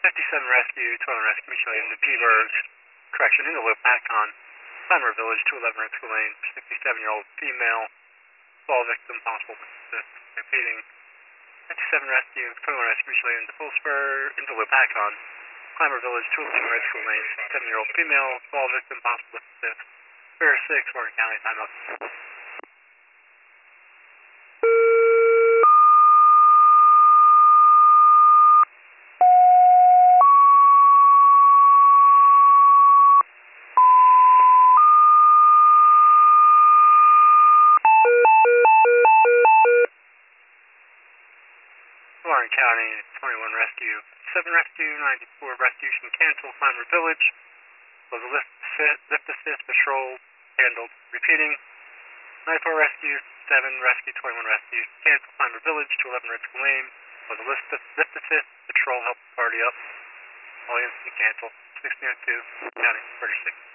57 Rescue, 12 Rescue, mutually in the Peaburg, correction, in the loop, Akon, Climber Village, 211 Rescue Lane, 67-year-old female, fall victim, possible assist. Repeating, 57 Rescue, 21 Rescue, mutually in the Full Spur, in the loop, Akon, Climber Village, 202 Rescue Lane, 7-year-old female, fall victim, possible assist. Fair 6, Morgan County, time up. Warren County, 21 Rescue, 7 Rescue, 94 Rescue, cancel, Climber Village, was a lift assist patrol, handled. Repeating, 94 Rescue, 7 Rescue, 21 Rescue, cancel, Climber Village, 211 Rescue Lane, was a lift assist patrol, help party up, all units cancel, 1602, County, 36.